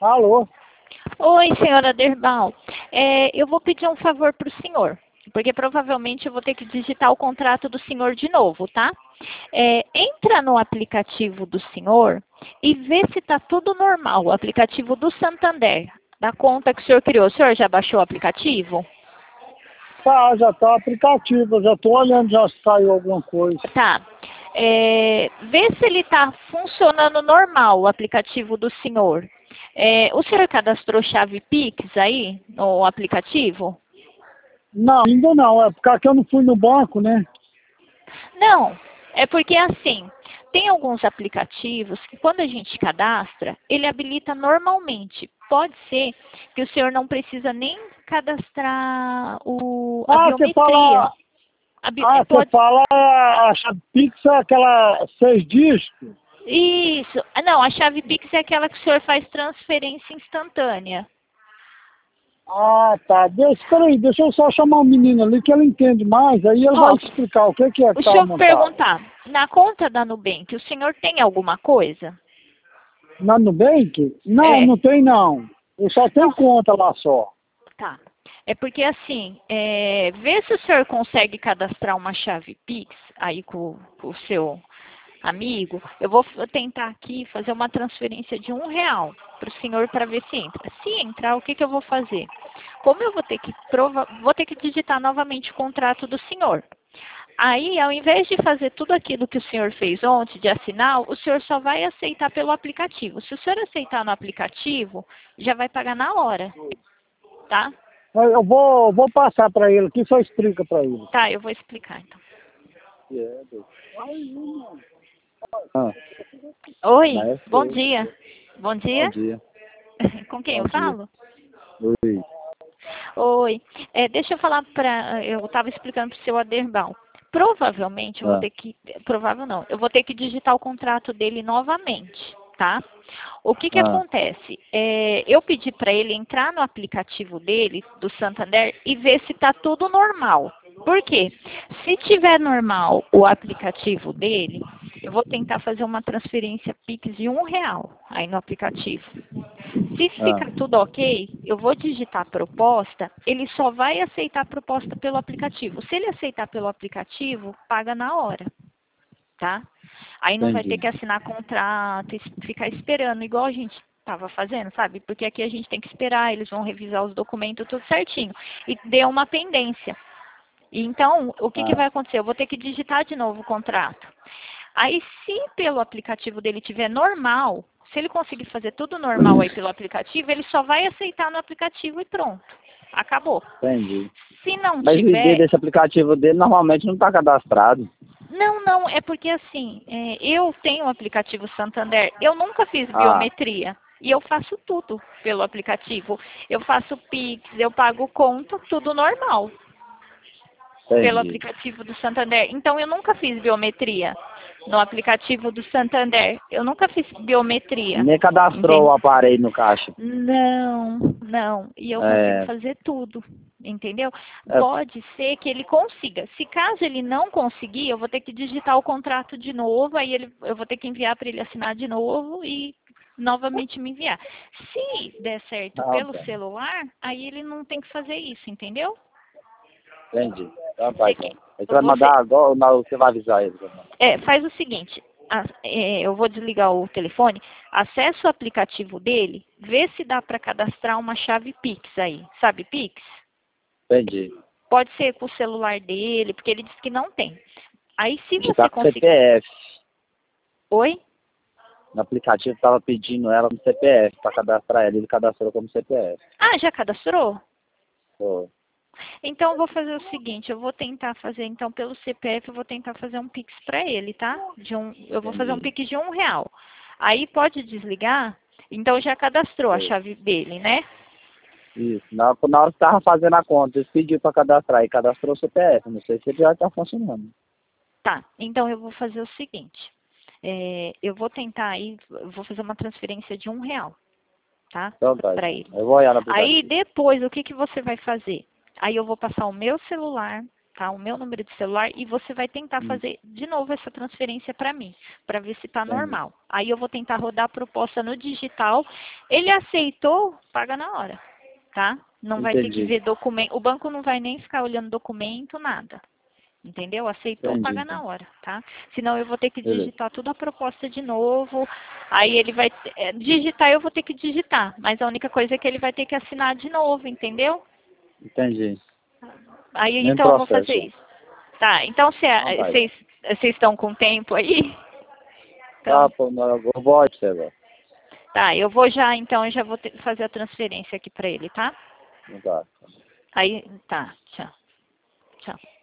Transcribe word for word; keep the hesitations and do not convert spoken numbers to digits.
Alô? Oi, senhora Derbal. É, eu vou pedir um favor para o senhor, porque provavelmente eu vou ter que digitar o contrato do senhor de novo, tá? É, entra no aplicativo do senhor e vê se está tudo normal, o aplicativo do Santander, da conta que o senhor criou. O senhor já baixou o aplicativo? Tá, já tá aplicativo, eu já tô olhando, já saiu alguma coisa. Tá. É, vê se ele está funcionando normal, o aplicativo do senhor. É, o senhor cadastrou chave Pix aí no aplicativo? Não, ainda não, é porque aqui eu não fui no banco, né? Não, é porque assim, tem alguns aplicativos que quando a gente cadastra, ele habilita normalmente. Pode ser que o senhor não precisa nem cadastrar o, a Ah, você biometria. fala, A bi- ah, você pode, fala a chave Pix é aquela seis dígitos? isso. Ah, não, a chave Pix é aquela que o senhor faz transferência instantânea. Ah, tá. Deixa, espera aí, deixa eu só chamar o menino ali que ele entende mais, aí ele vai Ó, te explicar o que que é que o tá senhor montado. perguntar, na conta da Nubank, o senhor tem alguma coisa? Na Nubank? Não, É. não tem não. Eu só tenho Não, conta lá só. tá. É porque assim, é, vê se o senhor consegue cadastrar uma chave Pix aí com, com o seu amigo. Eu vou f- tentar aqui fazer uma transferência de um real para o senhor para ver se entra. Se entrar, o que, que eu vou fazer? Como eu vou ter que prova vou ter que digitar novamente o contrato do senhor. Aí, ao invés de fazer tudo aquilo que o senhor fez ontem, de assinar, o senhor só vai aceitar pelo aplicativo. Se o senhor aceitar no aplicativo, já vai pagar na hora, tá? Eu vou, vou passar para ele aqui, só explica para ele. Tá, eu vou explicar então. Ah, Oi, mas bom foi. dia. Bom Bom dia. dia. Com quem Bom eu dia. falo? Oi. Oi. É, deixa eu falar para. Eu estava explicando para o seu Aderbal. Provavelmente eu vou Ah, ter que. Provável não. Eu vou ter que digitar o contrato dele novamente, tá? O que que ah, acontece? É, eu pedi para ele entrar no aplicativo dele, do Santander, e ver se está tudo normal. Por quê? Se tiver normal o aplicativo dele, eu vou tentar fazer uma transferência Pix de um real aí no aplicativo. Se ah. ficar tudo ok, eu vou digitar a proposta, ele só vai aceitar a proposta pelo aplicativo. Se ele aceitar pelo aplicativo, paga na hora, tá? Aí não vai ter Entendi. que assinar contrato, e ficar esperando, igual a gente estava fazendo, sabe? Porque aqui a gente tem que esperar, eles vão revisar os documentos tudo certinho. E deu uma pendência. E então, o que, que Ah, vai acontecer? Eu vou ter que digitar de novo o contrato. Aí, se pelo aplicativo dele tiver normal, se ele conseguir fazer tudo normal aí pelo aplicativo, ele só vai aceitar no aplicativo e pronto. Acabou. entendi. Se não Mas o I D tiver, desse aplicativo dele normalmente não está cadastrado. não, não, é porque assim, é, eu tenho o aplicativo Santander, eu nunca fiz Ah, biometria. E eu faço tudo pelo aplicativo. Eu faço Pix, eu pago conta, tudo normal, pelo entendi. aplicativo do Santander. Então eu nunca fiz biometria no aplicativo do Santander. Eu nunca fiz biometria. Nem cadastrou Entende? o aparelho no caixa. Não, não. E eu consigo É, fazer tudo. Entendeu? é, Pode ser que ele consiga. Se caso ele não conseguir, eu vou ter que digitar o contrato de novo, aí ele, eu vou ter que enviar para ele assinar de novo e novamente me enviar. Se der certo ah, pelo tá. celular, aí ele não tem que fazer isso, entendeu? Entendi. Então tá, Você, então. quer- Aí você vai você mandar agora, ou não, você vai avisar ele. é, faz o seguinte, a- é, eu vou desligar o telefone, acessa o aplicativo dele, vê se dá para cadastrar uma chave Pix aí, sabe Pix? Entendi. Pode ser com o celular dele, porque ele disse que não tem. Aí se você Digitar com conseguir... C P F. Oi? No aplicativo estava pedindo ela no C P F para cadastrar ela. Ele cadastrou como C P F. Ah, já cadastrou? Pô, Então eu vou fazer o seguinte, eu vou tentar fazer, então pelo C P F eu vou tentar fazer um Pix para ele, tá? De um, eu vou fazer um entendi. Pix de um real. Aí pode desligar, então já cadastrou a Pô, chave dele, né? isso. Na, na hora que estava fazendo a conta, ele pediu para cadastrar e cadastrou o C P F. Não sei se ele já está funcionando. Tá, então eu vou fazer o seguinte. É, eu vou tentar aí, eu vou fazer uma transferência de um real, tá? Então tá, Para então. ele. Eu vou olhar no Aí aplicativo. depois, o que, que você vai fazer? Aí eu vou passar o meu celular, tá? O meu número de celular e você vai tentar Hum. fazer de novo essa transferência para mim, para ver se está Entendi. normal. Aí eu vou tentar rodar a proposta no digital. Ele aceitou, paga na hora, tá? Não vai ter que Entendi. ver documento. O banco não vai nem ficar olhando documento, nada. Entendeu? Aceitou, Entendi, paga então. na hora, tá? Senão eu vou ter que Beleza. digitar toda a proposta de novo. Aí ele vai... é, digitar eu vou ter que digitar. Mas a única coisa é que ele vai ter que assinar de novo, entendeu? Entendi. Aí Mesmo então eu vou fazer processo. isso. Tá, então Não, vai. vocês estão com tempo aí? Tá, Então, pô, não, eu vou te agora. tá, eu vou já, então, eu já vou ter- fazer a transferência aqui pra ele, tá? Não tá. Aí, tá, tchau. Tchau.